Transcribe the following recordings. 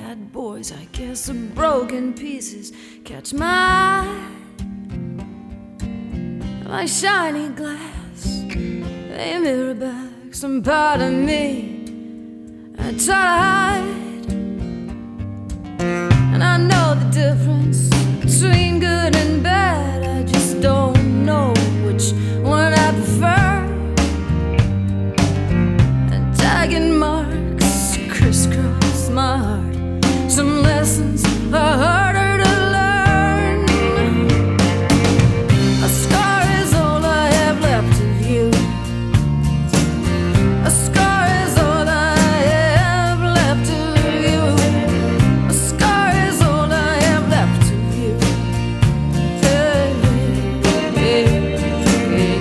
bad boys, I guess, the broken pieces catch my shiny glass. They mirror back some part of me I try to hide. And I know the difference between good and bad, I just don't know which one I prefer. And tagging marks crisscross my heart. Some lessons are harder to learn. A scar is all I have left of you. A scar is all I have left of you. A scar is all I have left of you. Hey, hey, hey,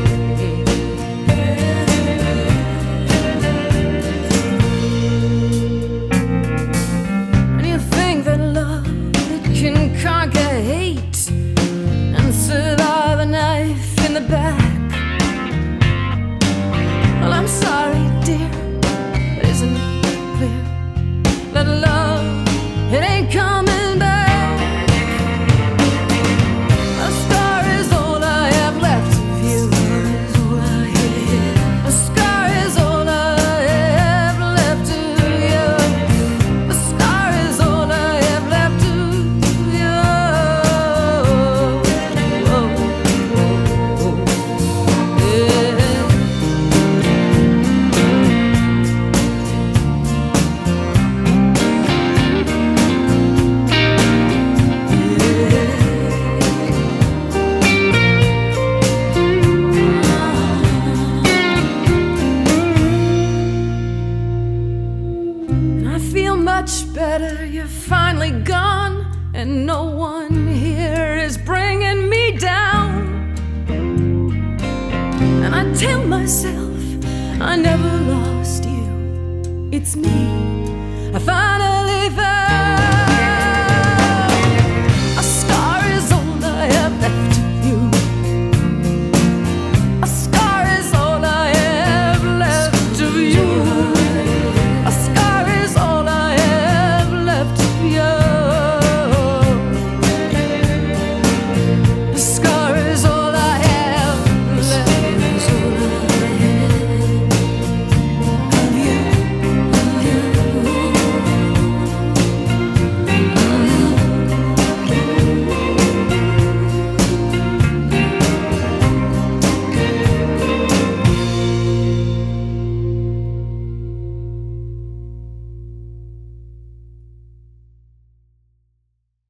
And you think that love, it can conquer hate and survive a knife in the back. Well, I'm sorry, dear, but isn't it clear that love, it ain't coming back? A scar is all I have left of you. A scar is all I have left of you. A scar is all I have left of you. And I feel much better, you're finally gone, and no one here is bringing me down. And I tell myself I never lost you. It's me, I finally